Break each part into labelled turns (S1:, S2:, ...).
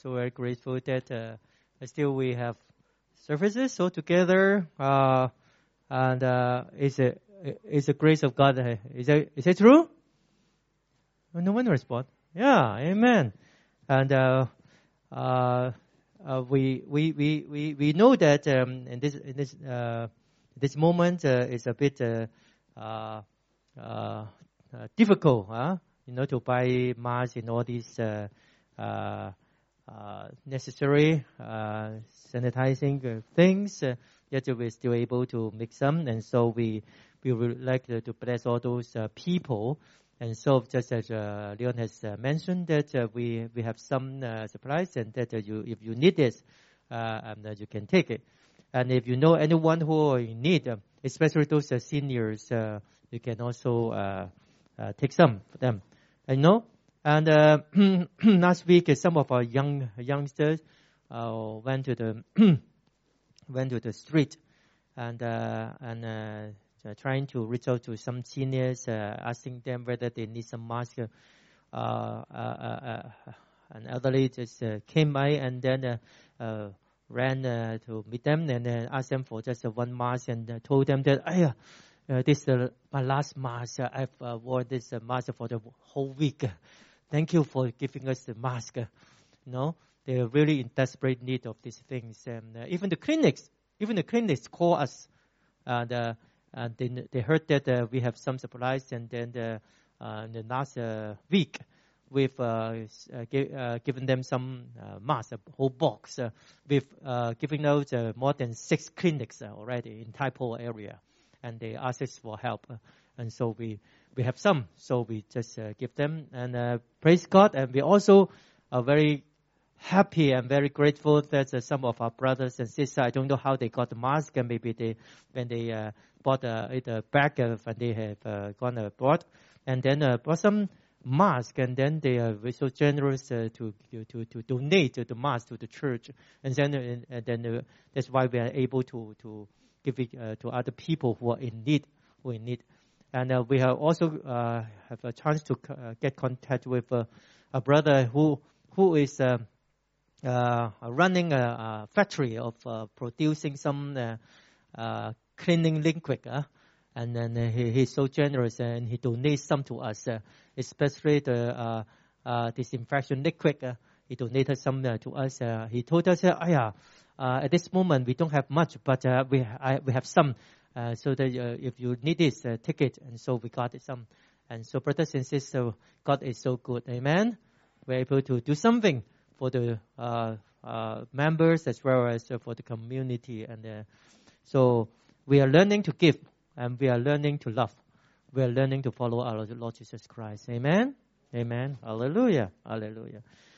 S1: So we're grateful that still we have services all together. And it's the grace of God. Is it true? No one respond. Yeah, amen. And we know that in this moment it's a bit difficult, to buy masks and all these necessary sanitizing things. Yet we're still able to make some, and so we would like to bless all those people. And so, just as Leon has mentioned, that we have some supplies, and that if you need this, you can take it. And if you know anyone who are in need, especially those seniors, you can also take some for them. And last week, some of our youngsters went to the street and trying to reach out to some seniors, asking them whether they need some masks. An elderly just came by and then ran to meet them and asked them for just one mask, and told them that, this is my last mask. I've worn this mask for the whole week. Thank you for giving us the mask. They're really in desperate need of these things. And even the clinics call us. They heard that we have some supplies, and then in the last week, we've given them some masks, a whole box. We've given out more than 6 clinics already in Tai Po area, and they asked us for help. And so we have some, so we just give them. And praise God, and we also are very happy and very grateful that some of our brothers and sisters, I don't know how they got the mask, and maybe when they bought it back when they have gone abroad, and then bought some mask, and then they are so generous to donate the mask to the church, and then that's why we are able to give it to other people who are in need. And we have also have a chance to get contact with a brother who is running a factory of producing some cleaning liquid, and then he's so generous, and he donates some to us, especially the disinfection liquid. He donated some to us. He told us, at this moment we don't have much, but we have some, so that if you need this, take it. And so we got some. And so, brothers and sisters, God is so good. Amen. We're able to do something for the members as well as for the community. And so we are learning to give, and we are learning to love. We are learning to follow our Lord Jesus Christ. Amen. Amen. Hallelujah. Hallelujah.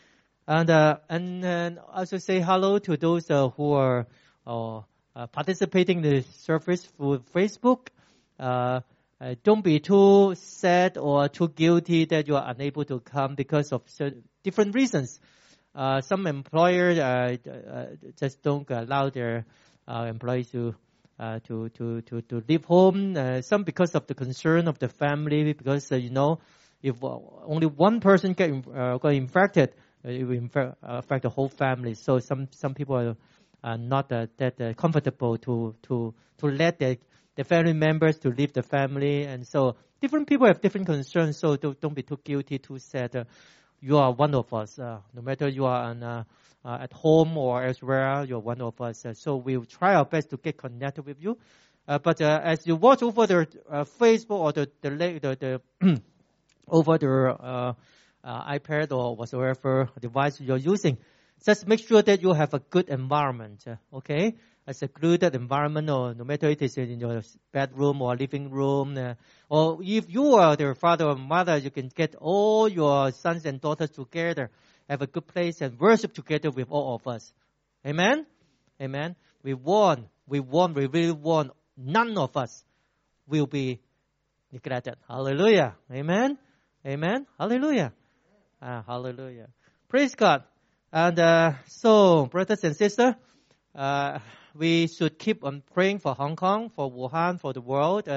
S1: And also say hello to those who are participating in the service through Facebook. Don't be too sad or too guilty that you are unable to come because of different reasons. Some employers just don't allow their employees to leave home. Some because of the concern of the family, because if only one person got infected, it will affect the whole family. So some people are not that comfortable to let the family members to leave the family, and so different people have different concerns. So don't be too guilty, too sad. You are one of us. No matter you are at home or elsewhere, you're one of us. So we'll try our best to get connected with you. But as you watch over the Facebook or the over the iPad or whatever device you're using, just make sure that you have a good environment. Okay, a secluded environment, or no matter it is in your bedroom or living room, or if you are the father or mother, you can get all your sons and daughters together, have a good place and worship together with all of us. Amen? Amen. We really want none of us will be neglected. Hallelujah. Amen. Amen. Hallelujah. Hallelujah. Praise God. And so, brothers and sisters, we should keep on praying for Hong Kong, for Wuhan, for the world,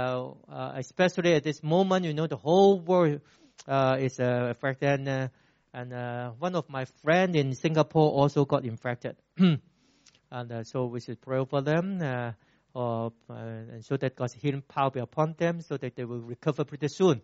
S1: especially at this moment. The whole world is affected. And one of my friends in Singapore also got infected. And so we should pray for them, and so that God's healing power be upon them, so that they will recover pretty soon.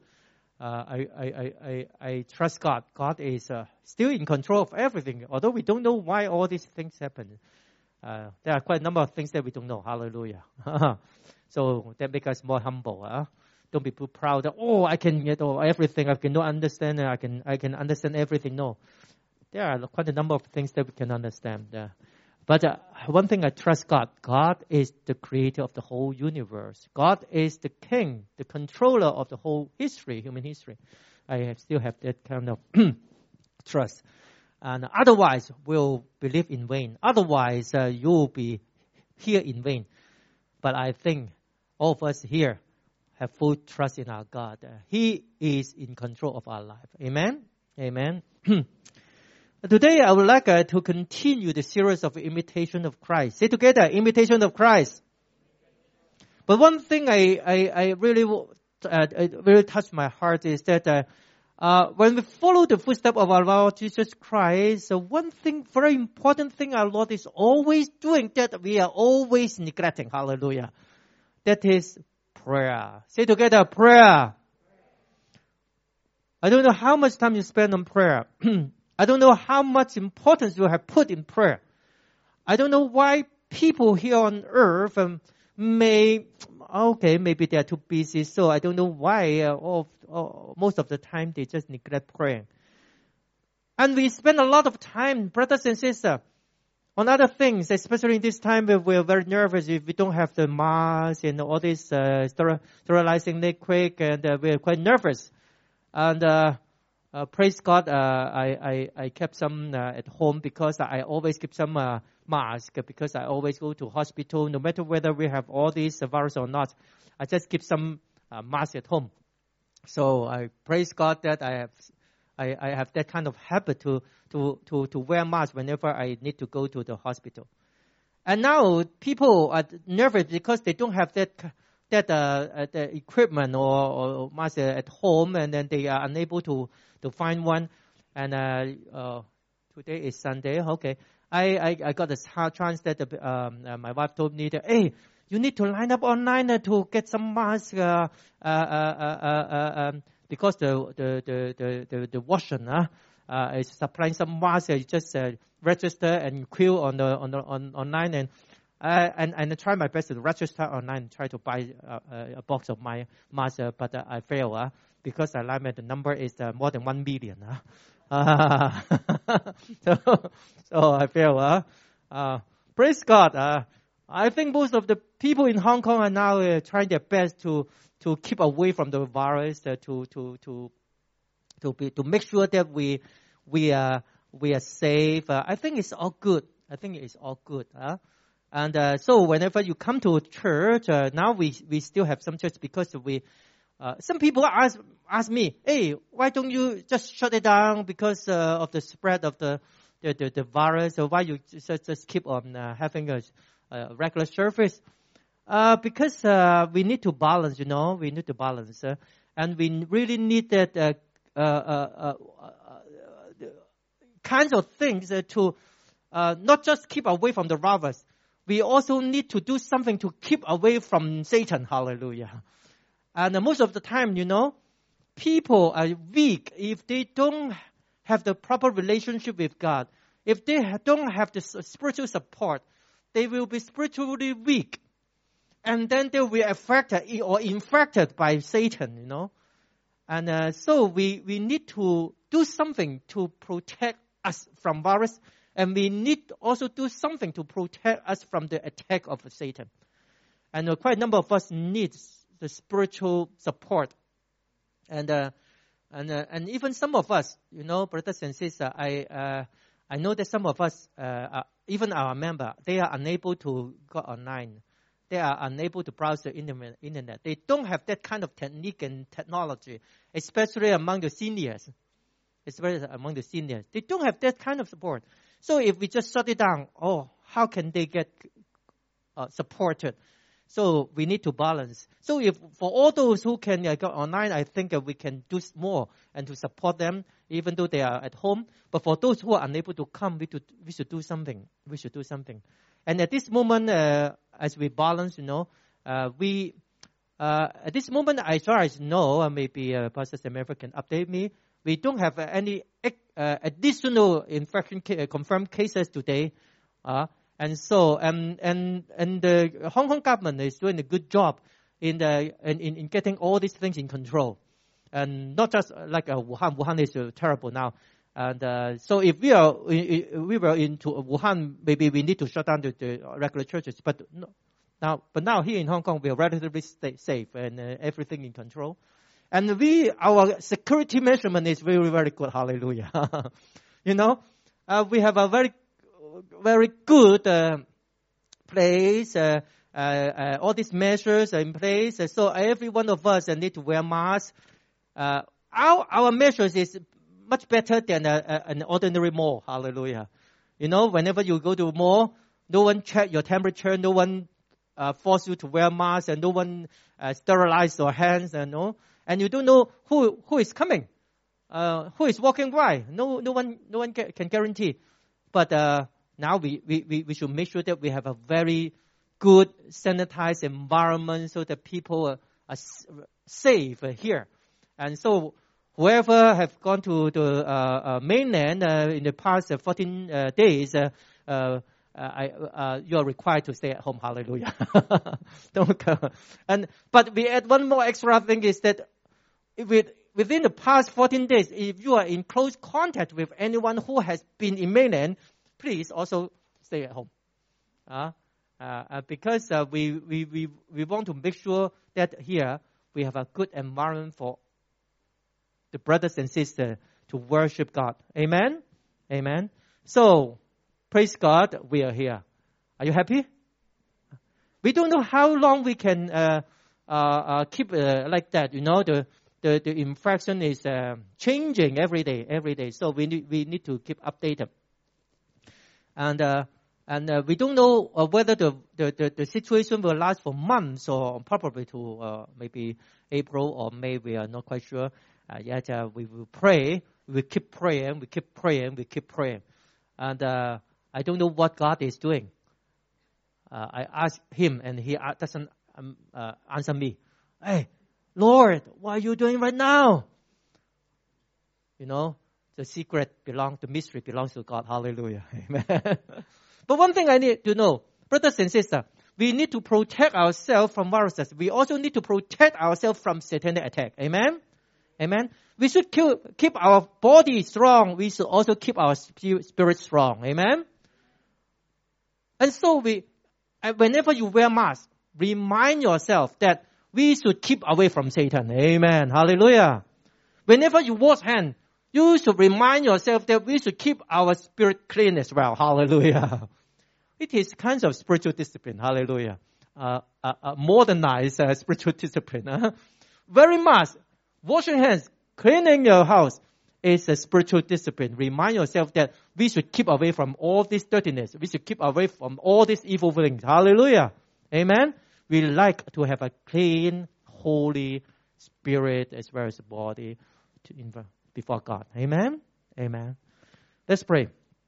S1: I trust God. God is still in control of everything, although we don't know why all these things happen. There are quite a number of things that we don't know. Hallelujah. So that makes us more humble. Don't be too proud that, I can get everything. I cannot understand. I can understand everything. No. There are quite a number of things that we can understand. But one thing I trust God. God is the creator of the whole universe. God is the king, the controller of the whole history, human history. I still have that kind of trust. And otherwise, we'll believe in vain. Otherwise, you'll be here in vain. But I think all of us here have full trust in our God. He is in control of our life. Amen? Amen. Today, I would like to continue the series of imitation of Christ. Say together, imitation of Christ. But one thing I really touched my heart is that when we follow the footsteps of our Lord Jesus Christ, one thing, very important thing our Lord is always doing that we are always neglecting. Hallelujah. That is prayer. Say together, prayer. I don't know how much time you spend on prayer. I don't know how much importance you have put in prayer. I don't know why people here on earth maybe they are too busy. So I don't know why most of the time they just neglect praying. And we spend a lot of time, brothers and sisters, on other things, especially in this time where we're very nervous if we don't have the mask and all this sterilizing liquid, and we're quite nervous. And praise God, I kept some at home because I always keep some mask because I always go to hospital. No matter whether we have all these virus or not, I just keep some mask at home. So I praise God that I have that kind of habit to wear mask whenever I need to go to the hospital. And now people are nervous because they don't have that equipment or mask at home, and then they are unable to find one. And today is Sunday. Okay, I got a chance that my wife told me that, hey, you need to line up online to get some masks because the Washington is supplying some masks. You just register and queue on online, and I try my best to register online, try to buy a box of my mask, but I fail because I like the number is more than 1 million. So I fail. Praise God. I think most of the people in Hong Kong are now trying their best to keep away from the virus, to make sure that we are safe. I think it's all good. And so whenever you come to church, now we still have some church because some people ask me, hey, why don't you just shut it down because of the spread of the virus? Or why you just keep on having a regular service? Because we need to balance, we need to balance. And we really need that kinds of things to not just keep away from the virus. We also need to do something to keep away from Satan. Hallelujah. And most of the time, people are weak if they don't have the proper relationship with God. If they don't have the spiritual support, they will be spiritually weak. And then they will be affected or infected by Satan, And so we need to do something to protect us from virus. And we need also do something to protect us from the attack of Satan. And quite a number of us need the spiritual support. And even some of us, brothers and sisters, I know that some of us, even our member, they are unable to go online. They are unable to browse the internet. They don't have that kind of technique and technology, especially among the seniors. They don't have that kind of support. So if we just shut it down, how can they get supported? So we need to balance. So if for all those who can go online, I think we can do more and to support them. even though they are at home. But for those who are unable to come, we should do something. We should do something. And at this moment, as we balance, at this moment, as far as I know, maybe Pastor Samantha can update me. We don't have any additional infection confirmed cases today, and so and the Hong Kong government is doing a good job in getting all these things in control, and not just like Wuhan. Wuhan is terrible now, and so if we were into Wuhan, maybe we need to shut down the regular churches, but no. Now here in Hong Kong, we are relatively safe and everything in control. And our security measurement is very, very good. Hallelujah. We have a very, very good place. All these measures are in place. So every one of us need to wear masks. Our measures is much better than an ordinary mall. Hallelujah. Whenever you go to a mall, no one check your temperature. No one force you to wear masks, and no one sterilize your hands, and you don't know who is coming, who is walking by. No one can guarantee. But now we should make sure that we have a very good sanitized environment so that people are safe here. And so whoever have gone to the mainland in the past 14 days. You are required to stay at home. Hallelujah. Don't go. But we add one more extra thing is that within the past 14 days, if you are in close contact with anyone who has been in mainland, please also stay at home. Because we want to make sure that here we have a good environment for the brothers and sisters to worship God. Amen? Amen. So, praise God, we are here. Are you happy? We don't know how long we can keep like that. The infection is changing every day. So we need to keep updated. And we don't know whether the situation will last for months or probably to maybe April or May. We are not quite sure. Yet we will pray. We keep praying. And I don't know what God is doing. I ask Him, and He doesn't answer me. Hey, Lord, what are you doing right now? The mystery belongs to God. Hallelujah. Amen. But one thing I need to know, brothers and sisters, we need to protect ourselves from viruses. We also need to protect ourselves from satanic attack. Amen? Amen. We should keep our body strong. We should also keep our spirit strong. Amen? And so whenever you wear mask, remind yourself that we should keep away from Satan. Amen. Hallelujah. Whenever you wash hands, you should remind yourself that we should keep our spirit clean as well. Hallelujah. It is kinds of spiritual discipline. Hallelujah. Modernized spiritual discipline. Very much. Washing hands, cleaning your house is a spiritual discipline. Remind yourself that we should keep away from all this dirtiness. We should keep away from all these evil things. Hallelujah. Amen. We like to have a clean, holy spirit as well as body before God. Amen. Amen. Let's pray.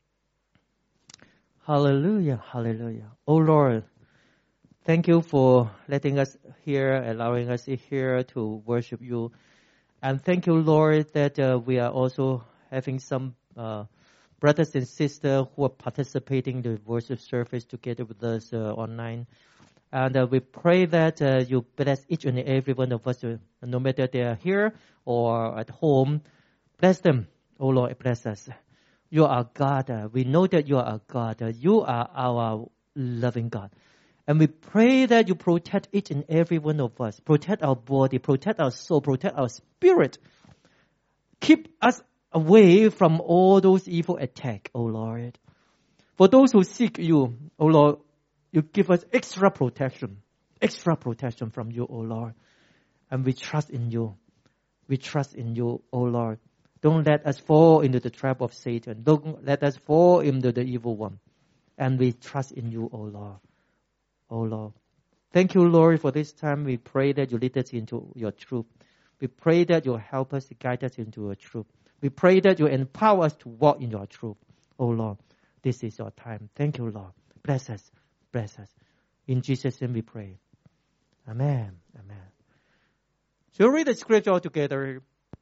S1: Hallelujah. Hallelujah. Oh Lord, thank you for letting us here, allowing us here to worship you. And thank you, Lord, that we are also having some brothers and sisters who are participating in the worship service together with us online. And we pray that you bless each and every one of us, no matter they are here or at home. Bless them. Oh, Lord, bless us. You are God. We know that you are a God. You are our loving God. And we pray that you protect each and every one of us. Protect our body, protect our soul, protect our spirit. Keep us away from all those evil attacks, O Lord. For those who seek you, O Lord, you give us extra protection from you, O Lord. And we trust in you. We trust in you, O Lord. Don't let us fall into the trap of Satan. Don't let us fall into the evil one. And we trust in you, O Lord. Oh Lord. Thank you, Lord, for this time. We pray that you lead us into your truth. We pray that you help us to guide us into your truth. We pray that you empower us to walk in your truth. Oh Lord, this is your time. Thank you, Lord. Bless us. Bless us. In Jesus' name we pray. Amen. Amen. So read the scripture all together.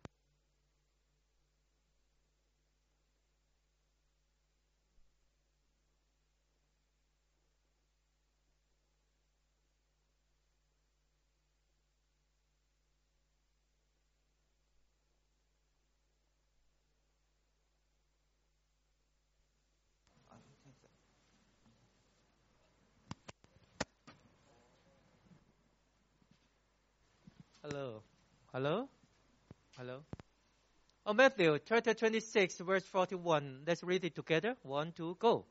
S1: Hello. Hello? Hello? Oh, Matthew chapter 26, verse 41. Let's read it together. 1, 2, go.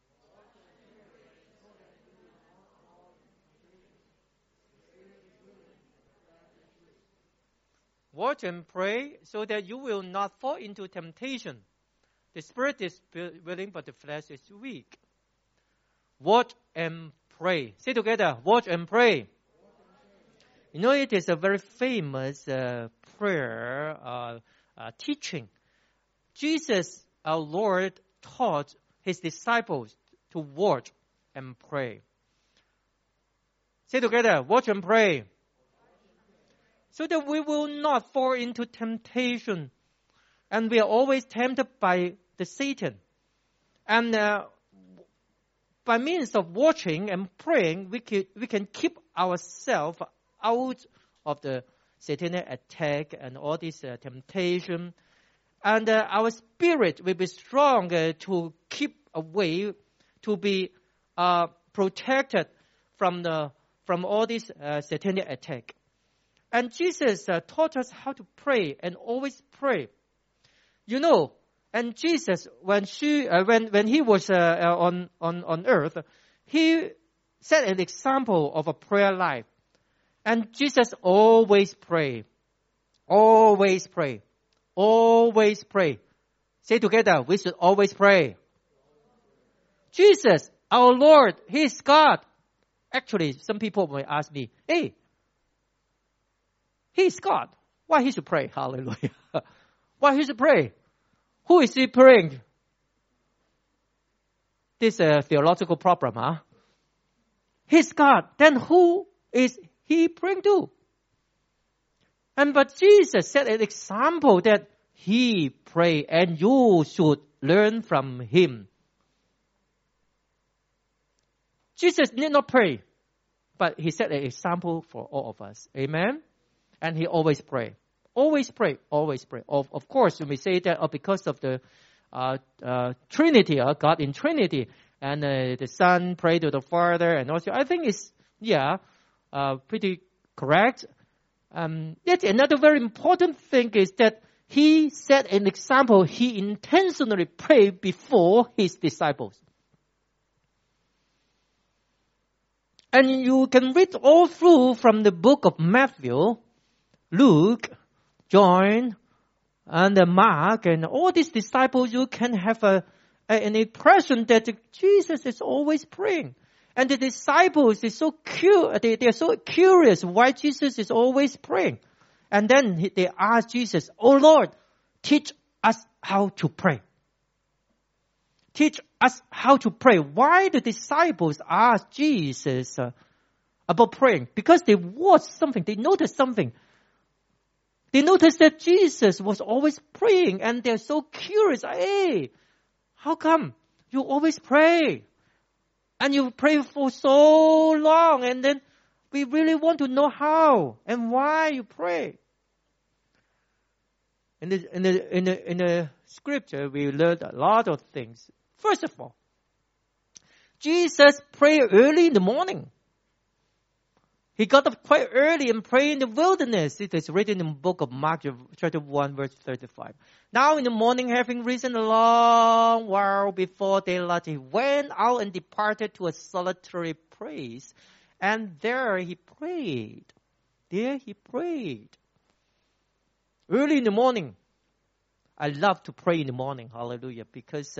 S1: Watch and pray so that you will not fall into temptation. The spirit is willing, but the flesh is weak. Watch and pray. Say together, watch and pray. You know, it is a very famous prayer teaching. Jesus, our Lord, taught his disciples to watch and pray. Say together, watch and pray. So that we will not fall into temptation. And we are always tempted by the Satan. And by means of watching and praying, we can keep ourselves out of the satanic attack and all this temptation. And our spirit will be stronger to keep away, to be protected from all this satanic attack. And Jesus taught us how to pray and always pray. You know, and Jesus, when he was on earth, he set an example of a prayer life. And Jesus always pray. Always pray. Always pray. Say together, we should always pray. Jesus, our Lord, He is God. Actually, some people may ask me, hey, He is God. Why He should pray? Hallelujah. Why He should pray? Who is He praying? This is a theological problem, huh? He's God. Then who is He praying to? But Jesus set an example that He prayed, and you should learn from Him. Jesus did not pray, but He set an example for all of us. Amen? And He always pray. Always pray. Always pray. Of course, you may say that because of the Trinity, God in Trinity, and the Son prayed to the Father, and also I think it's, pretty correct. Yet another very important thing is that He set an example. He intentionally prayed before His disciples. And you can read all through from the book of Matthew, Luke, John, and Mark, and all these disciples, you can have an impression that Jesus is always praying. And the disciples is so they are so curious why Jesus is always praying. And then they ask Jesus, "Oh Lord, teach us how to pray." Teach us how to pray. Why the disciples ask Jesus about praying? Because they watched something. They noticed something. They noticed that Jesus was always praying, and they're so curious. Hey, how come you always pray? And you pray for so long, and then we really want to know how and why you pray. In the scripture, we learned a lot of things. First of all, Jesus prayed early in the morning. He got up quite early and prayed in the wilderness. It is written in the book of Mark, chapter 1, verse 35. Now in the morning, having risen a long while before daylight, he went out and departed to a solitary place. And there he prayed. There he prayed. Early in the morning. I love to pray in the morning. Hallelujah. Because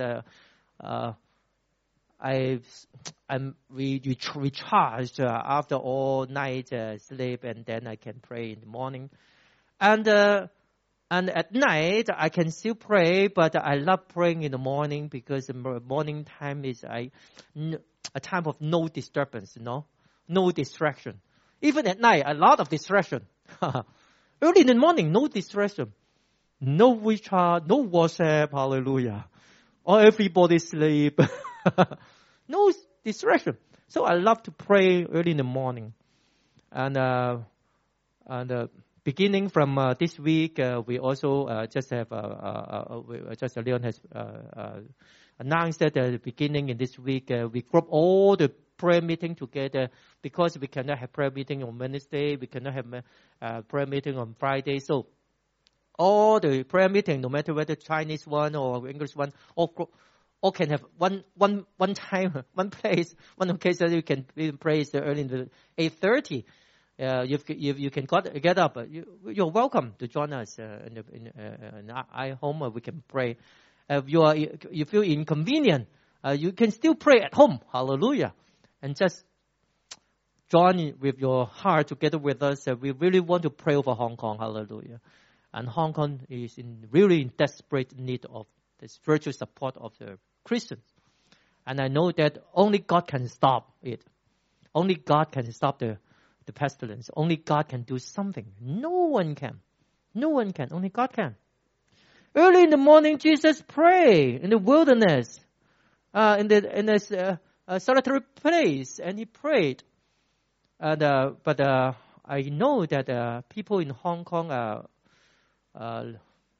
S1: I'm recharged after all night sleep, and then I can pray in the morning. And And at night, I can still pray, but I love praying in the morning because the morning time is a time of no disturbance, no distraction. Even at night, a lot of distraction. Early in the morning, no distraction. No WeChat, no WhatsApp, hallelujah. Or everybody sleep. No distraction. So I love to pray early in the morning. And beginning from this week, we also just have, Leon has announced that at the beginning in this week, we group all the prayer meeting together because we cannot have prayer meeting on Wednesday, we cannot have prayer meeting on Friday. So all the prayer meeting, no matter whether Chinese one or English one, all can have one time, one place, one occasion. You can pray early in the 8:30. If you can get up, you're welcome to join us in our home. We can pray. If you feel inconvenient, you can still pray at home. Hallelujah. And just join with your heart together with us. We really want to pray over Hong Kong. Hallelujah. And Hong Kong is really in desperate need of the spiritual support of the Christians. And I know that only God can stop it. Only God can stop the pestilence. Only God can do something. No one can. No one can. Only God can. Early in the morning, Jesus prayed in the wilderness, in this solitary place, and he prayed. But I know that people in Hong Kong are,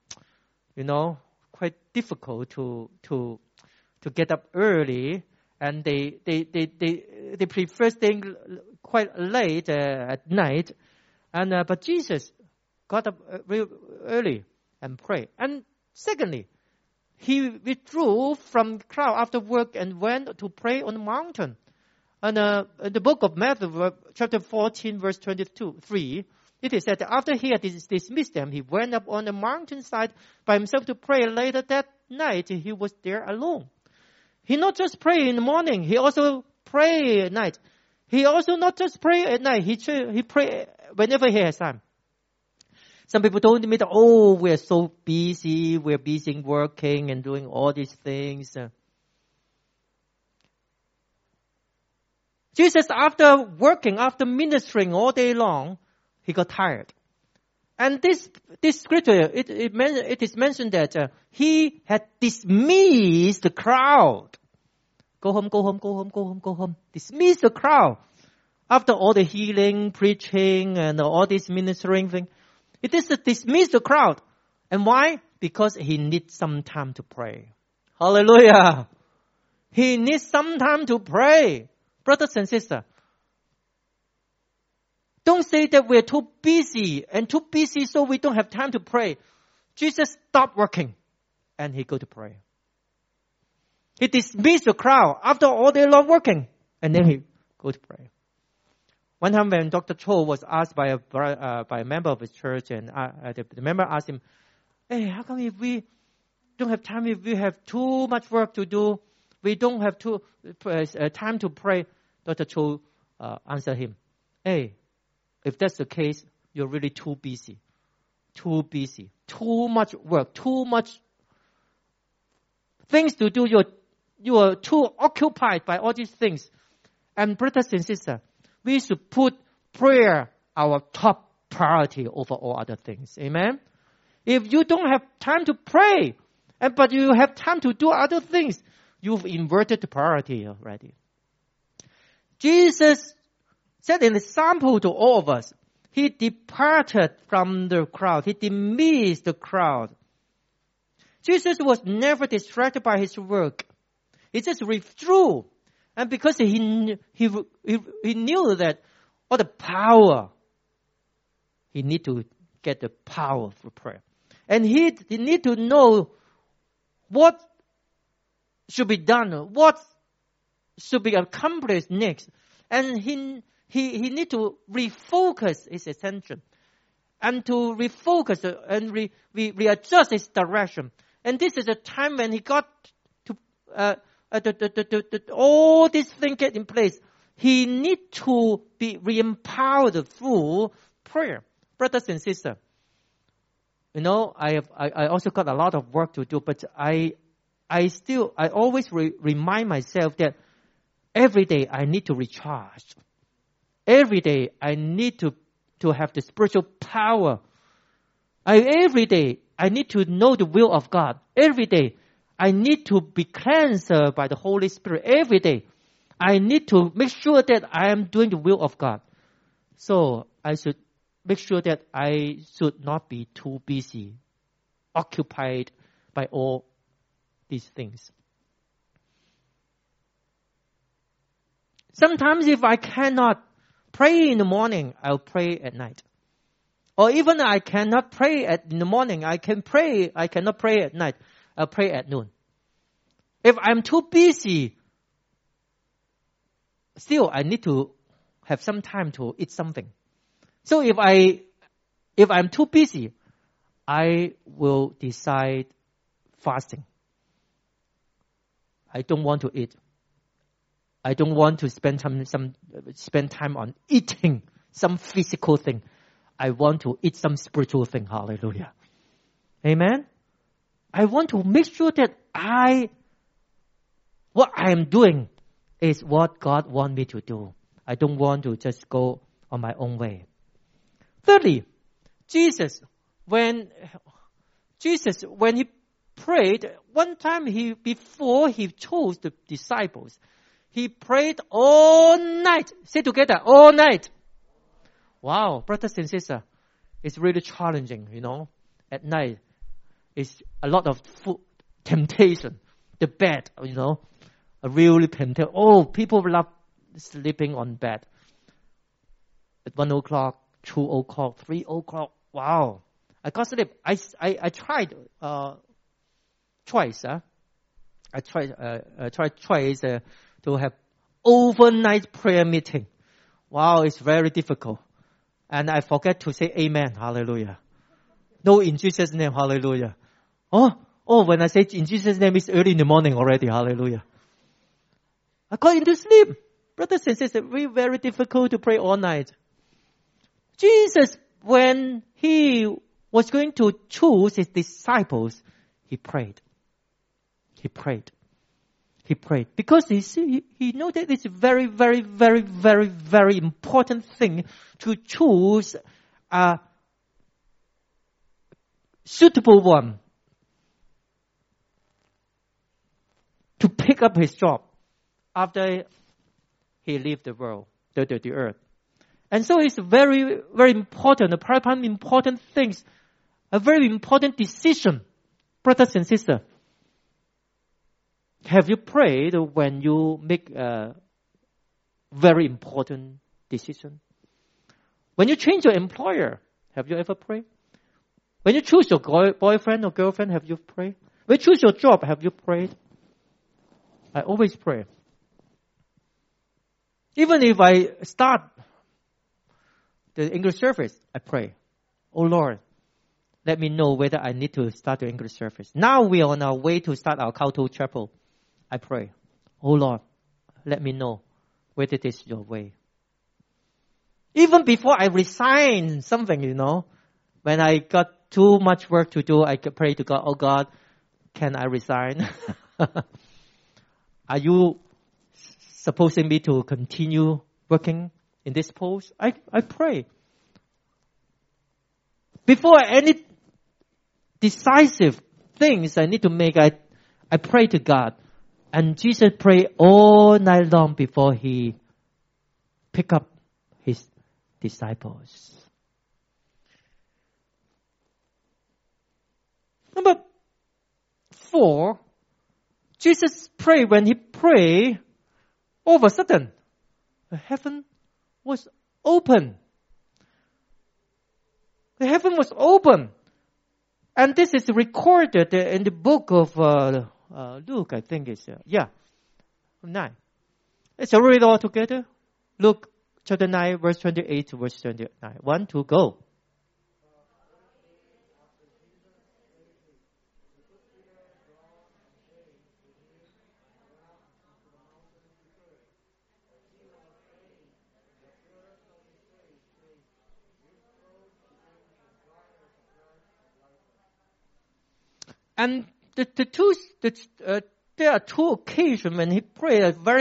S1: quite difficult to get up early, and they prefer staying quite late at night. But Jesus got up real early and prayed. And secondly, he withdrew from the crowd after work and went to pray on the mountain. And in the book of Matthew, chapter 14, verse 23, it is said that after he had dismissed them, he went up on the mountainside by himself to pray. Later that night, he was there alone. He not just pray in the morning, he also pray at night. He also not just pray at night, he pray whenever he has time. Some people told me that, we're so busy, we're busy working and doing all these things. Jesus, after working, after ministering all day long, he got tired. And this scripture, it is mentioned that he had dismissed the crowd. Go home, go home, go home, go home, go home. Dismiss the crowd. After all the healing, preaching, and all this ministering thing, it is to dismiss the crowd. And why? Because he needs some time to pray. Hallelujah. He needs some time to pray. Brothers and sisters, don't say that we're too busy so we don't have time to pray. Jesus stopped working and he go to pray. He dismissed the crowd after all day long working, and then he go to pray. One time when Dr. Cho was asked by a member of his church, and the member asked him, "Hey, how come if we don't have time, if we have too much work to do, we don't have time to pray?" Dr. Cho answered him, "Hey, if that's the case, you're really too busy, too much work, too much things to do. You are too occupied by all these things." And brothers and sisters, we should put prayer our top priority over all other things. Amen? If you don't have time to pray, but you have time to do other things, you've inverted the priority already. Jesus set an example to all of us. He departed from the crowd. He dismissed the crowd. Jesus was never distracted by his work. He just withdrew. And because he knew that all the power, he need to get the power for prayer. And he need to know what should be done, what should be accomplished next. And he need to refocus his attention and to refocus and readjust his direction. And this is a time when he got to all these things get in place. He need to be re-empowered through prayer. Brothers and sisters, I also got a lot of work to do, but I always remind myself that every day I need to recharge. Every day I need to have the spiritual power. Every day I need to know the will of God. Every day I need to be cleansed by the Holy Spirit. Every day I need to make sure that I am doing the will of God. So I should make sure that I should not be too busy, occupied by all these things. Sometimes if I cannot pray in the morning, I'll pray at night. Or even I cannot pray in the morning, I cannot pray at night, I'll pray at noon. If I'm too busy, still I need to have some time to eat something. So if I'm too busy, I will decide fasting. I don't want to eat. I don't want to spend time on eating some physical thing. I want to eat some spiritual thing. Hallelujah. Amen. I want to make sure that what I am doing is what God wants me to do. I don't want to just go on my own way. Thirdly, Jesus, when he prayed, one time before he chose the disciples, he prayed all night. Say together, all night. Wow, brothers and sisters, it's really challenging, At night, it's a lot of food temptation. The bed, a really temptation. Oh, people love sleeping on bed. At 1 o'clock, 2 o'clock, 3 o'clock. Wow. I can't sleep. I tried twice. I tried twice to have overnight prayer meeting. Wow, it's very difficult. And I forget to say amen. Hallelujah. No, in Jesus' name. Hallelujah. Oh, when I say in Jesus' name, it's early in the morning already. Hallelujah. I got into sleep. Brothers and sisters, it's very difficult to pray all night. Jesus, when he was going to choose his disciples, he prayed. He prayed. He prayed. Because he knew that it's a very, very, very, very, very important thing to choose a suitable one to pick up his job after he left the world, the earth. And so it's very, very important, important things, a very important decision, brothers and sisters. Have you prayed when you make a very important decision? When you change your employer, have you ever prayed? When you choose your boyfriend or girlfriend, have you prayed? When you choose your job, have you prayed? I always pray. Even if I start the English service, I pray. Oh Lord, let me know whether I need to start the English service. Now we are on our way to start our Kowtow Chapel. I pray. Oh Lord, let me know whether it is your way. Even before I resign something, when I got too much work to do, I pray to God, oh God, can I resign? Are you supposing me to continue working in this post? I pray. Before any decisive things I need to make, I pray to God. And Jesus prayed all night long before he picked up his disciples. Number 4, Jesus prayed. When he prayed, all of a sudden, the heaven was open. The heaven was open. And this is recorded in the book of Luke, I think it's, 9. Let's read it all together. Luke chapter 9, verse 28 to verse 29. 1, 2, go. And there are two occasions when he prayed, very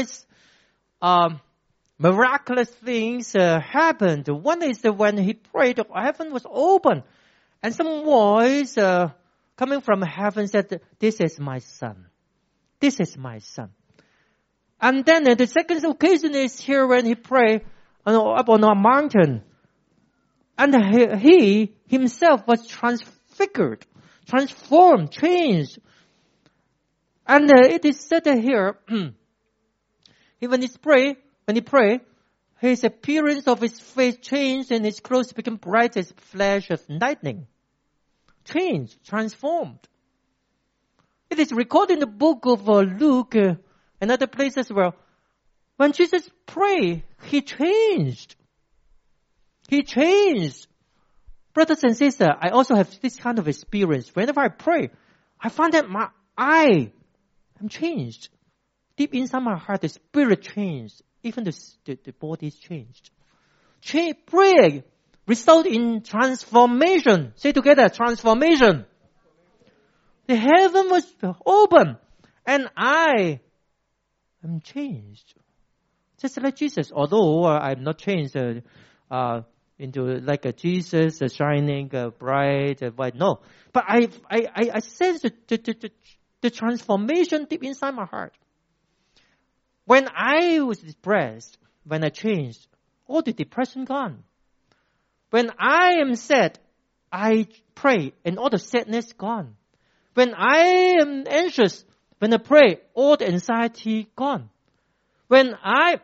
S1: miraculous things happened. One is that when he prayed, heaven was open, and some voice coming from heaven said, "This is my son. This is my son." And then the second occasion is here when he prayed up on a mountain, and he himself was transfigured, transformed, changed. And it is said here, when he prayed, his appearance of his face changed and his clothes became bright as flash of lightning. Changed, transformed. It is recorded in the book of Luke and other places where when Jesus prayed, he changed. He changed. Brothers and sisters, I also have this kind of experience. Whenever I pray, I find that I am changed. Deep inside my heart, the spirit changed. Even the body is changed. Prayer result in transformation. Say together, transformation. The heaven was open and I am changed. Just like Jesus, although I'm not changed into like a Jesus, shining bright, white. No, but I sense the transformation deep inside my heart. When I was depressed, when I changed, all the depression gone. When I am sad, I pray and all the sadness gone. When I am anxious, when I pray, all the anxiety gone. When I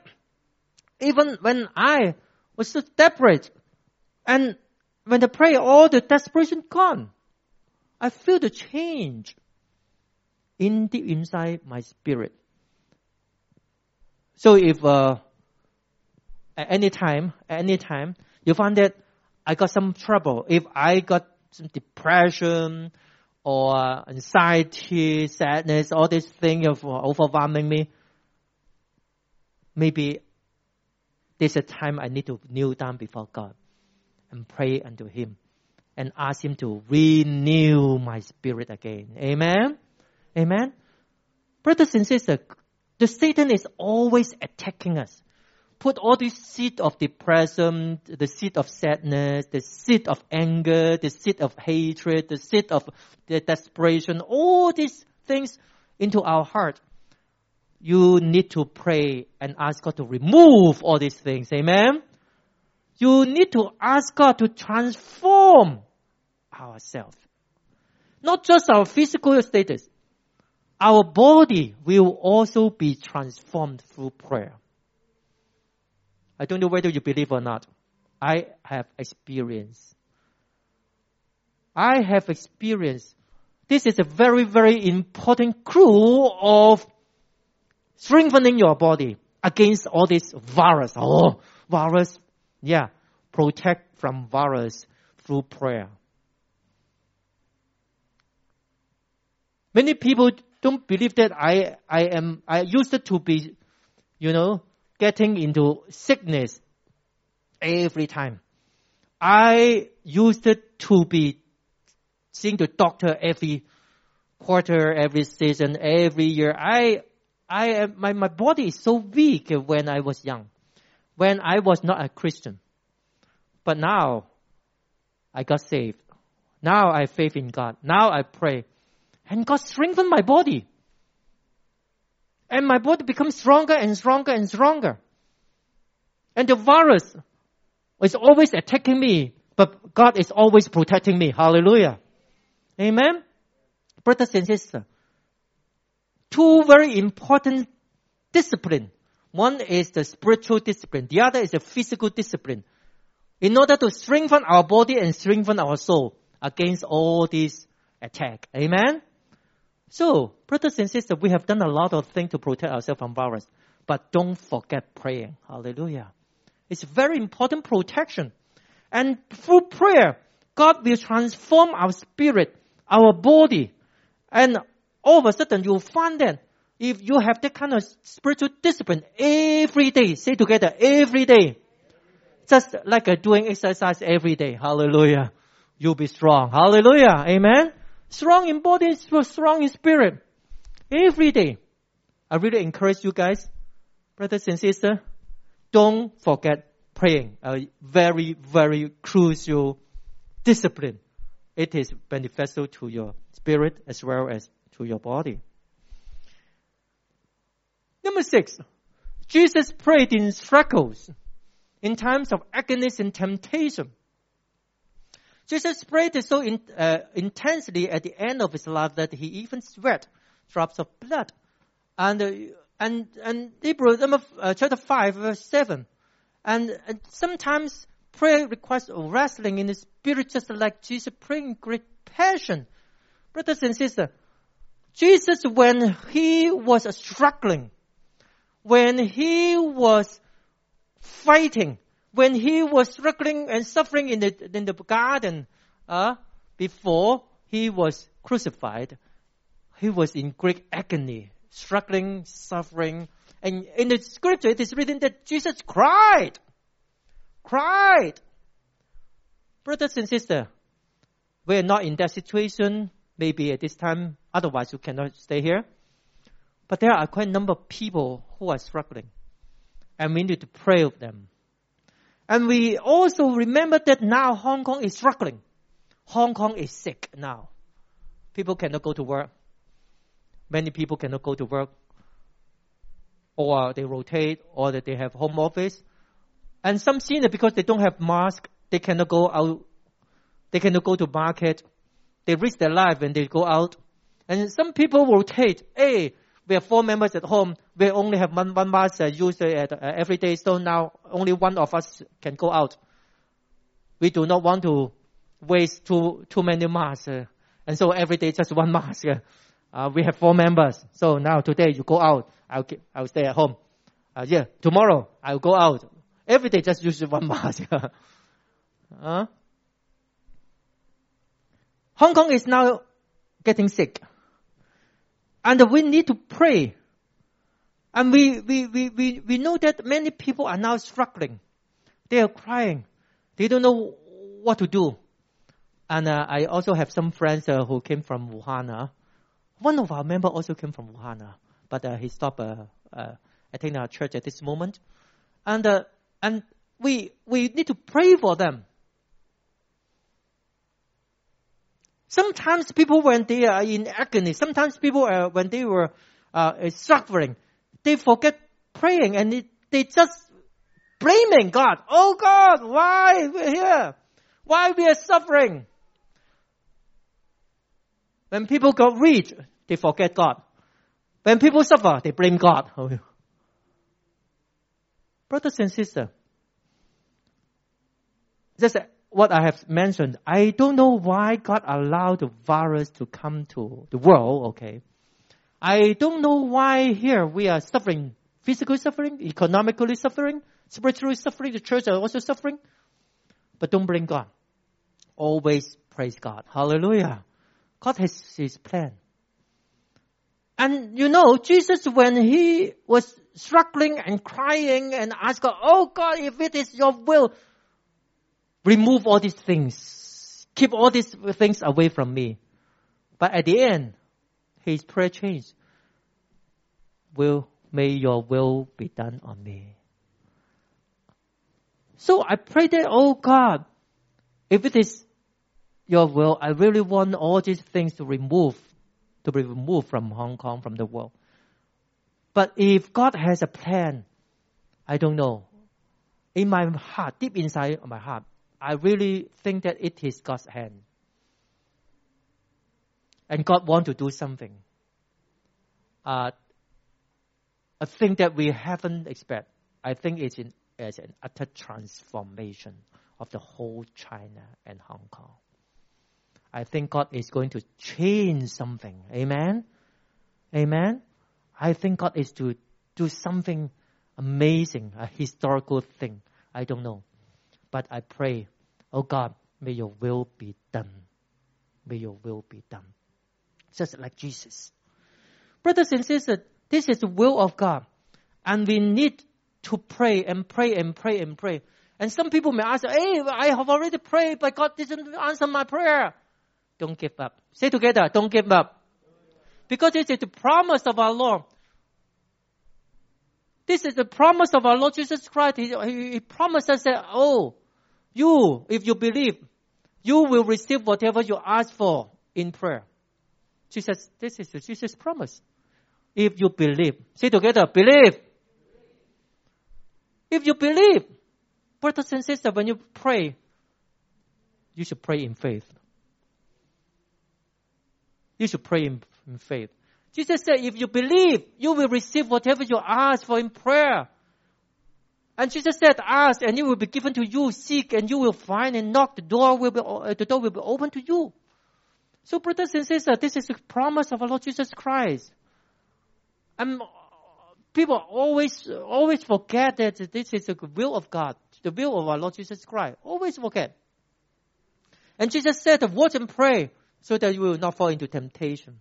S1: was so desperate, and when I pray, all the desperation gone. I feel the change deep inside my spirit. So if at any time you find that I got some trouble, if I got some depression or anxiety, sadness, all these things of overwhelming me, maybe there's a time I need to kneel down before God and pray unto Him and ask Him to renew my spirit again. Amen? Amen? Brothers and sisters, the Satan is always attacking us. Put all this seed of depression, the seed of sadness, the seed of anger, the seed of hatred, the seed of the desperation, all these things into our heart. You need to pray and ask God to remove all these things. Amen? You need to ask God to transform ourselves. Not just our physical status. Our body will also be transformed through prayer. I don't know whether you believe or not. I have experience. This is a very, very important clue of strengthening your body against all this virus. Virus. Yeah. Protect from virus through prayer. Many people don't believe that I used to be, getting into sickness every time. I used to be seeing the doctor every quarter, every season, every year. My body is so weak when I was young, when I was not a Christian. But now, I got saved. Now I have faith in God. Now I pray. And God strengthened my body. And my body becomes stronger and stronger and stronger. And the virus is always attacking me, but God is always protecting me. Hallelujah. Amen? Brothers and sisters, two very important disciplines. One is the spiritual discipline. The other is the physical discipline. In order to strengthen our body and strengthen our soul against all these attacks. Amen? So, brothers and sisters, we have done a lot of things to protect ourselves from virus. But don't forget praying. Hallelujah. It's very important protection. And through prayer, God will transform our spirit, our body. And all of a sudden, you'll find that if you have that kind of spiritual discipline every day, say together, every day. Just like doing exercise every day. Hallelujah. You'll be strong. Hallelujah. Amen. strong in body, strong in spirit. Every day. I really encourage you guys, brothers and sisters, don't forget praying. A very, very crucial discipline. It is beneficial to your spirit as well as to your body. Number 6, Jesus prayed in struggles, in times of agony and temptation. Jesus prayed so intensely at the end of his life that he even sweat drops of blood. And Hebrews chapter 5 verse 7. And sometimes prayer requires wrestling in the spirit, just like Jesus praying great passion. Brothers and sisters, Jesus, when he was struggling, when he was fighting, when he was struggling and suffering in the garden, before he was crucified, he was in great agony, struggling, suffering. And in the scripture, it is written that Jesus cried. Brothers and sisters, we are not in that situation, maybe at this time, otherwise you cannot stay here. But there are quite a number of people who are struggling, and we need to pray with them. And we also remember that now Hong Kong is struggling. Hong Kong is sick now. People cannot go to work. Many people cannot go to work. Or they rotate, or that they have home office. And some seniors, because they don't have mask, they cannot go out. They cannot go to market. They risk their life when they go out. And some people rotate. Hey, we have 4 members at home. We only have one mask used every day. So now only one of us can go out. We do not want to waste too many masks. And so every day just one mask. We have 4 members. So now today you go out. I'll stay at home. Tomorrow I'll go out. Every day just use one mask. Hong Kong is now getting sick. And we need to pray. And we know that many people are now struggling. They are crying. They don't know what to do. And I also have some friends who came from Wuhan. One of our members also came from Wuhan. But he stopped attending our church at this moment. And we need to pray for them. Sometimes people, when they are in agony, sometimes people, when they were suffering, they forget praying and they just blaming God. Oh God, why we're here? Why we are suffering? When people got rich, they forget God. When people suffer, they blame God. Brothers and sisters, just what I have mentioned, I don't know why God allowed the virus to come to the world, okay? I don't know why here we are suffering, physically suffering, economically suffering, spiritually suffering, the church are also suffering. But don't blame God. Always praise God. Hallelujah. God has his plan. And you know, Jesus, when he was struggling and crying and asked God, oh God, if it is your will, remove all these things. Keep all these things away from me. But at the end, his prayer changed. May your will be done on me. So I pray that, oh God, if it is your will, I really want all these things to be removed from Hong Kong, from the world. But if God has a plan, I don't know. In my heart, deep inside of my heart, I really think that it is God's hand. And God wants to do something. A thing that we haven't expected. I think it's as an utter transformation of the whole China and Hong Kong. I think God is going to change something. Amen? Amen? I think God is to do something amazing, a historical thing. I don't know. But I pray, oh God, may your will be done. May your will be done. Just like Jesus. Brothers and sisters, this is the will of God. And we need to pray and pray and pray and pray. And some people may ask, hey, I have already prayed, but God didn't answer my prayer. Don't give up. Say together, don't give up. Because this is the promise of our Lord. This is the promise of our Lord Jesus Christ. He promised us that, if you believe, you will receive whatever you ask for in prayer. Jesus, this is Jesus' promise. If you believe. Say together, believe. If you believe, brothers and sisters, when you pray, you should pray in faith. You should pray in faith. Jesus said, if you believe, you will receive whatever you ask for in prayer. And Jesus said, ask and it will be given to you. Seek and you will find, and knock, the door will be open to you. So brothers and sisters, this is the promise of our Lord Jesus Christ. And people always forget that this is the will of God, the will of our Lord Jesus Christ. Always forget. And Jesus said, watch and pray so that you will not fall into temptation.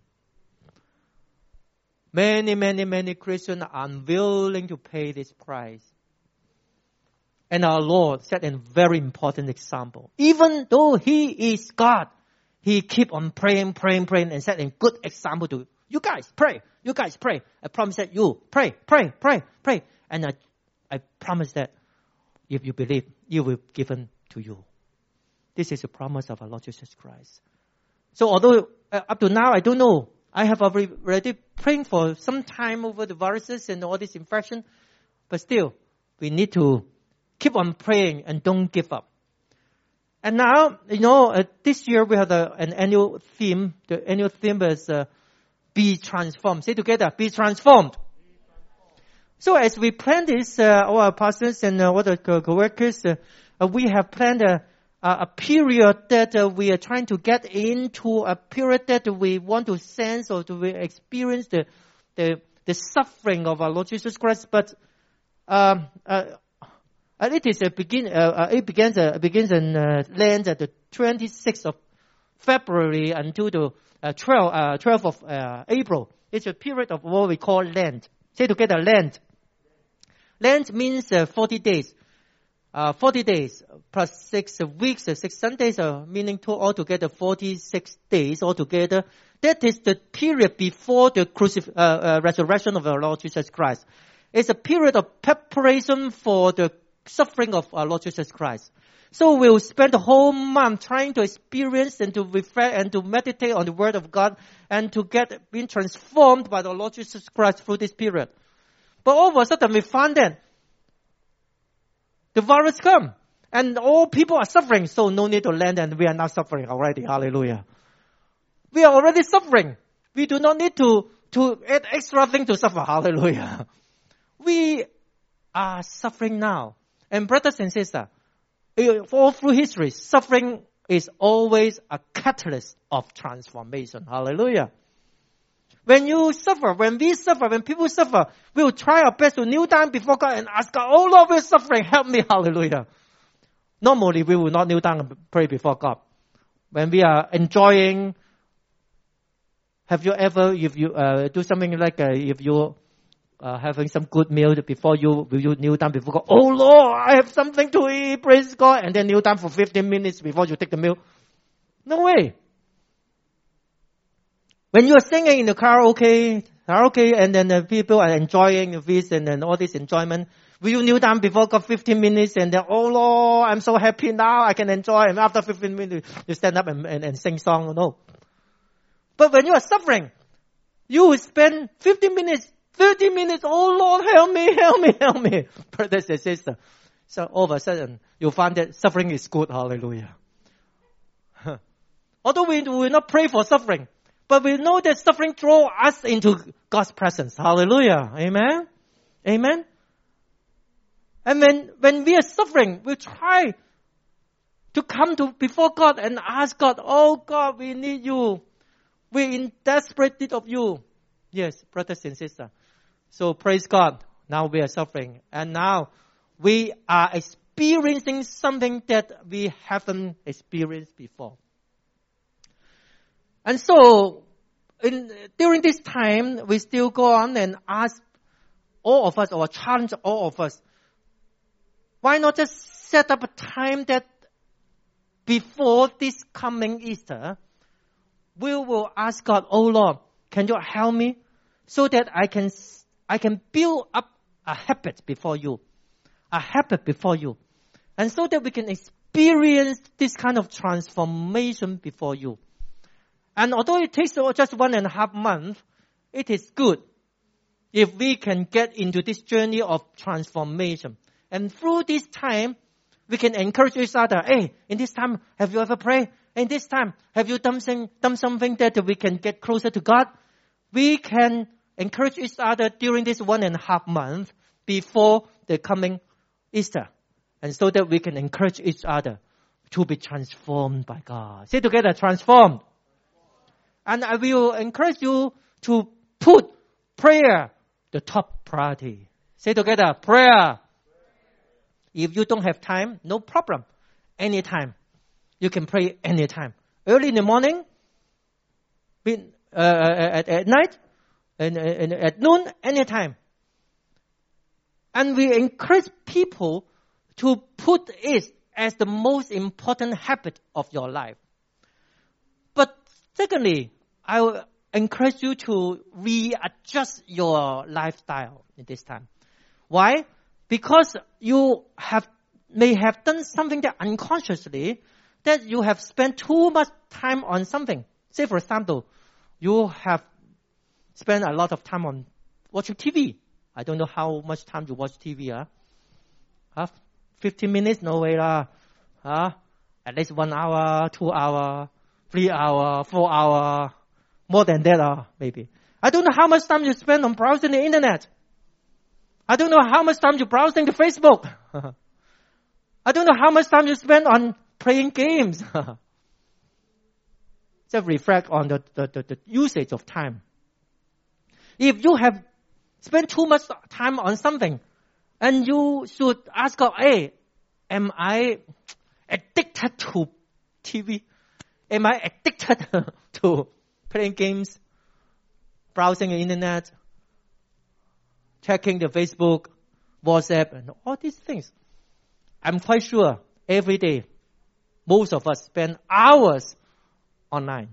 S1: Many Christians are unwilling to pay this price. And our Lord set a very important example. Even though He is God, He keep on praying and set a good example to you guys pray. You guys pray. I promise that you pray. And I promise that if you believe, it will be given to you. This is the promise of our Lord Jesus Christ. So although up to now, I don't know, I have already praying for some time over the viruses and all this infection, but still, we need to keep on praying and don't give up. And now, this year we have an annual theme. The annual theme is be transformed. Say together, be transformed. So as we plan this, all our pastors and all the co-workers, we have planned a period that we are trying to get into, a period that we want to sense or to experience the suffering of our Lord Jesus Christ. But it begins in Lent at the 26th of February until the 12th of April. It's a period of what we call Lent. Say together, Lent. Lent means 40 days. 40 days plus 6 weeks, 6 Sundays, meaning altogether 46 days altogether. That is the period before the resurrection of our Lord Jesus Christ. It's a period of preparation for the suffering of our Lord Jesus Christ. So we'll spend the whole month trying to experience and to reflect and to meditate on the Word of God and to get being transformed by the Lord Jesus Christ through this period. But all of a sudden we find that the virus come and all people are suffering, so no need to Lent and we are not suffering already. Hallelujah. We are already suffering. We do not need to add extra thing to suffer. Hallelujah. We are suffering now. And brothers and sisters, all through history, suffering is always a catalyst of transformation. Hallelujah. When you suffer, when we suffer, when people suffer, we will try our best to kneel down before God and ask God, oh Lord, we're suffering, help me. Hallelujah. Normally, we will not kneel down and pray before God. When we are enjoying, have you ever, if you do something like if you having some good meal before will you kneel down before God? Oh Lord, I have something to eat, praise God, and then kneel down for 15 minutes before you take the meal? No way. When you are singing in the karaoke, and then the people are enjoying this and then all this enjoyment, will you kneel down before God 15 minutes and then, oh Lord, I'm so happy now, I can enjoy, and after 15 minutes, you stand up and sing song? No. But when you are suffering, you will spend 15 minutes, 30 minutes, oh Lord, help me. Brothers and sisters. So all of a sudden, you'll find that suffering is good. Hallelujah. Although we will not pray for suffering, but we know that suffering draws us into God's presence. Hallelujah. Amen. Amen. And when we are suffering, we try to come before God and ask God, oh God, we need you. We're in desperate need of you. Yes, brothers and sisters. So praise God. Now we are suffering. And now we are experiencing something that we haven't experienced before. And so, during this time, we still go on and ask all of us, or challenge all of us, why not just set up a time that before this coming Easter, we will ask God, oh Lord, can you help me so that I can build up a habit before you, and so that we can experience this kind of transformation before you. And although it takes just 1.5 months, it is good if we can get into this journey of transformation. And through this time, we can encourage each other. Hey, in this time, have you ever prayed? In this time, have you done something that we can get closer to God? We can encourage each other during this 1.5 months before the coming Easter. And so that we can encourage each other to be transformed by God. Say together, transformed. And I will encourage you to put prayer the top priority. Say together, prayer. If you don't have time, no problem. Anytime. You can pray anytime. Early in the morning, at night, and at noon, anytime. And we encourage people to put it as the most important habit of your life. But secondly, I will encourage you to readjust your lifestyle in this time. Why? Because you may have done something that unconsciously, that you have spent too much time on something. Say, for example, you have spent a lot of time on watching TV. I don't know how much time you watch TV. 15 minutes? No way lah. At least 1 hour, 2 hours, 3 hours, 4 hours. More than that, maybe. I don't know how much time you spend on browsing the internet. I don't know how much time you browsing the Facebook. I don't know how much time you spend on playing games. Just reflect on the usage of time. If you have spent too much time on something, and you should ask God, hey, am I addicted to TV? Am I addicted to playing games, browsing the internet, checking the Facebook, WhatsApp, and all these things? I'm quite sure every day, most of us spend hours online.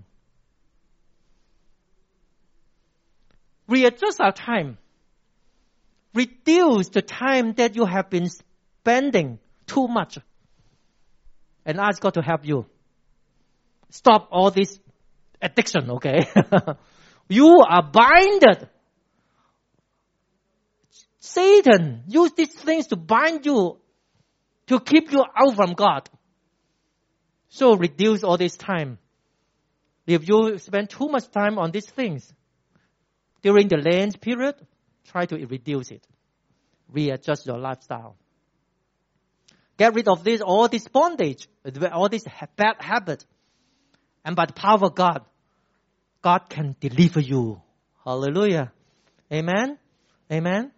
S1: Readjust our time. Reduce the time that you have been spending too much. And ask God to help you. Stop all this addiction, okay? You are binded. Satan used these things to bind you, to keep you out from God. So reduce all this time. If you spend too much time on these things during the Lent period, try to reduce it. Readjust your lifestyle. Get rid of all this bondage, all this bad habit. And by the power of God, God can deliver you. Hallelujah. Amen. Amen.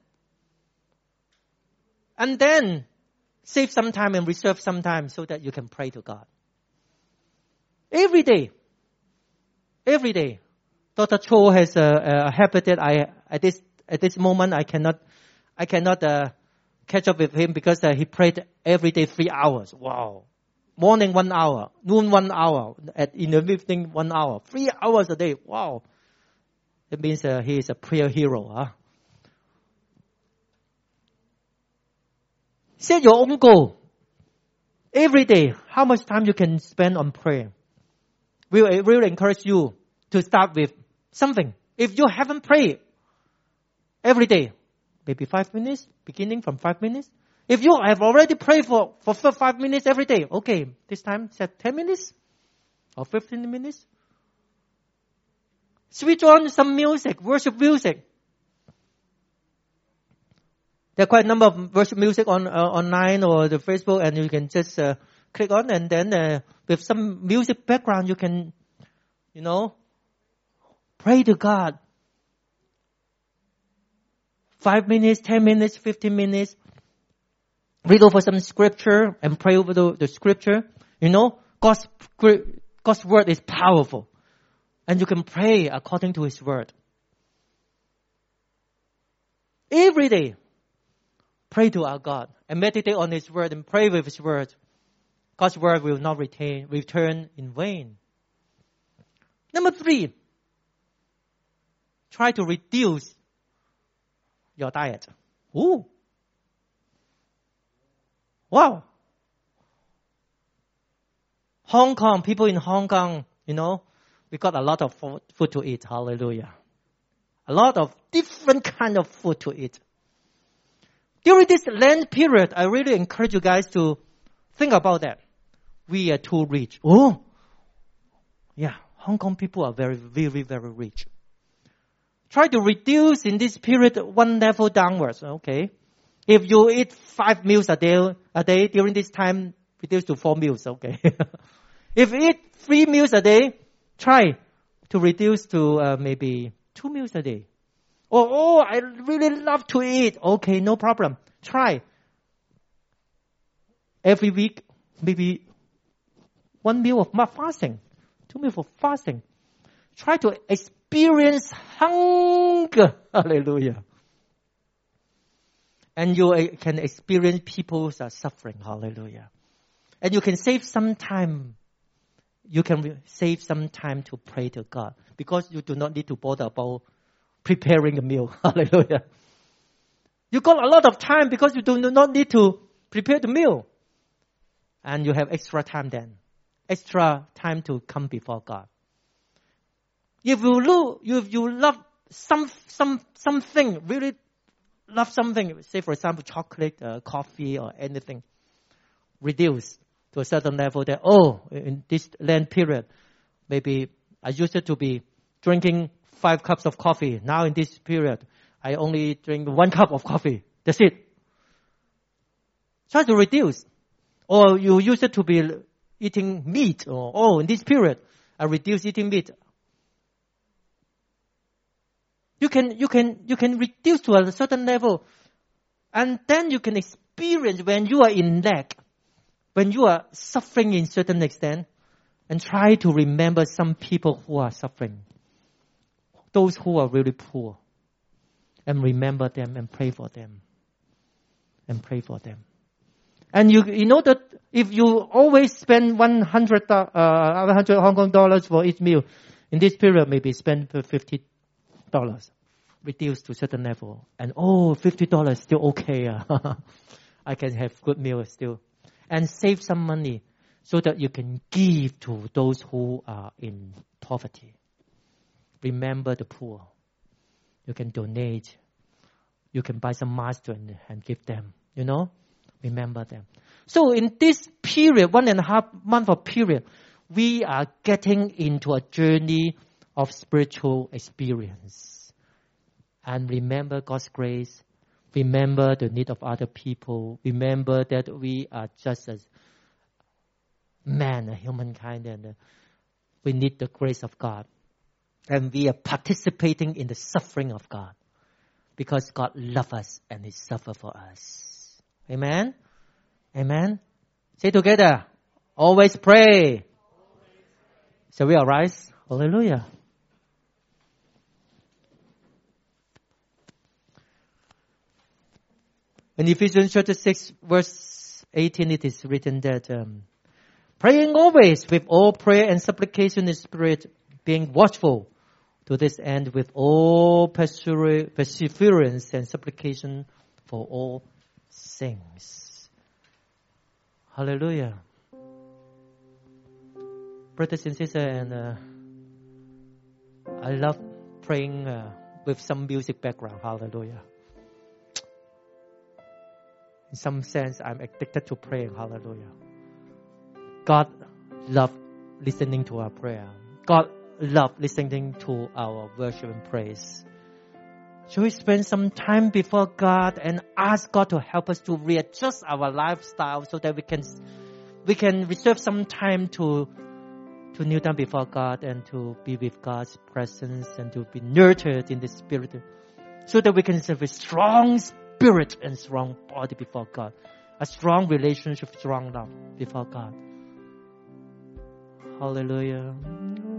S1: And then save some time and reserve some time so that you can pray to God. Every day. Every day. Dr. Cho has a habit that at this moment I cannot catch up with him because he prayed every day 3 hours. Wow. Morning 1 hour, noon 1 hour, in the evening 1 hour, 3 hours a day. Wow. It means he is a prayer hero. Set your own goal. Every day, how much time you can spend on prayer. We will encourage you to start with something. If you haven't prayed every day, maybe 5 minutes, beginning from 5 minutes. If you have already prayed for 5 minutes every day, okay, this time set 10 minutes or 15 minutes. Switch on some music, worship music. There are quite a number of worship music online or the Facebook, and you can just click on, and then with some music background, you can, pray to God. 5 minutes, 10 minutes, 15 minutes. Read over some scripture and pray over the scripture. God's word is powerful. And you can pray according to His word. Every day, pray to our God and meditate on His word and pray with His word. God's word will not return in vain. Number 3, try to reduce your diet. Ooh. Wow. Hong Kong, people in Hong Kong, we got a lot of food to eat. Hallelujah. A lot of different kind of food to eat. During this Lent period, I really encourage you guys to think about that. We are too rich. Oh, yeah. Hong Kong people are very, very, very rich. Try to reduce in this period one level downwards. Okay. If you eat 5 meals a day during this time, reduce to 4 meals. Okay. If you eat 3 meals a day, try to reduce to maybe 2 meals a day. Or, I really love to eat. Okay, no problem. Try. Every week, maybe 1 meal of fasting, 2 meals of fasting. Try to experience hunger. Hallelujah. And you can experience people's suffering. Hallelujah. And you can save some time. You can save some time to pray to God because you do not need to bother about preparing a meal. Hallelujah. You got a lot of time because you do not need to prepare the meal. And you have extra time then. Extra time to come before God. If you love something, really love something, say for example chocolate, coffee or anything, reduce to a certain level that, in this Lent period, maybe I used to be drinking 5 cups of coffee. Now in this period, I only drink 1 cup of coffee. That's it. Try to reduce. Or you used to be eating meat. Or, in this period, I reduce eating meat. You can reduce to a certain level. And then you can experience when you are in lack, when you are suffering in certain extent, and try to remember some people who are suffering. Those who are really poor. And remember them and pray for them. And pray for them. And you know that if you always spend 100 Hong Kong dollars for each meal, in this period maybe spend $50. Reduce to a certain level. And $50 still okay. I can have good meal still. And save some money so that you can give to those who are in poverty. Remember the poor. You can donate. You can buy some masks and give them. Remember them. So in this period, 1.5 month of period, we are getting into a journey of spiritual experience. And remember God's grace. Remember the need of other people. Remember that we are just a man, a humankind, and we need the grace of God. And we are participating in the suffering of God because God loves us and He suffered for us. Amen? Amen? Say together, always pray. Shall we arise? Hallelujah. In Ephesians chapter 6, verse 18, it is written that praying always with all prayer and supplication in spirit, being watchful to this end with all perseverance and supplication for all things. Hallelujah. Brothers and sisters, and I love praying with some music background. Hallelujah. In some sense, I'm addicted to praying. Hallelujah. God loves listening to our prayer. God loves listening to our worship and praise. Should we spend some time before God and ask God to help us to readjust our lifestyle so that we can reserve some time to kneel down before God and to be with God's presence and to be nurtured in the Spirit so that we can have a strong spirit and strong body before God. A strong relationship, strong love before God. Hallelujah.